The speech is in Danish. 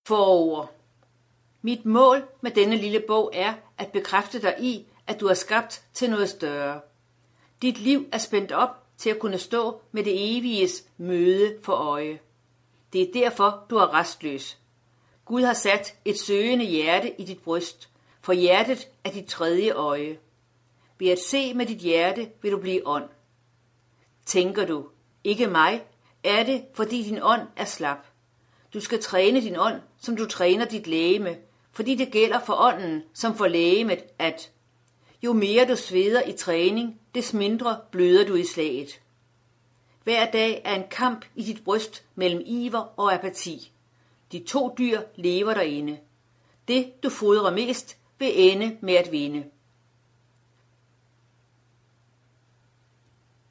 Forord. Mit mål med denne lille bog er at bekræfte dig i, at du er skabt til noget større. Dit liv er spændt op til at kunne stå med det eviges møde for øje. Det er derfor, du er restløs. Gud har sat et søgende hjerte i dit bryst, for hjertet er dit tredje øje. Ved at se med dit hjerte vil du blive ånd. Tænker du, ikke mig, er det, fordi din ånd er slap. Du skal træne din ånd, som du træner dit legeme, fordi det gælder for ånden som for legemet, at jo mere du sveder i træning, des mindre bløder du i slaget. Hver dag er en kamp i dit bryst mellem iver og apati. De to dyr lever derinde. Det, du fodrer mest, vil ende med at vinde.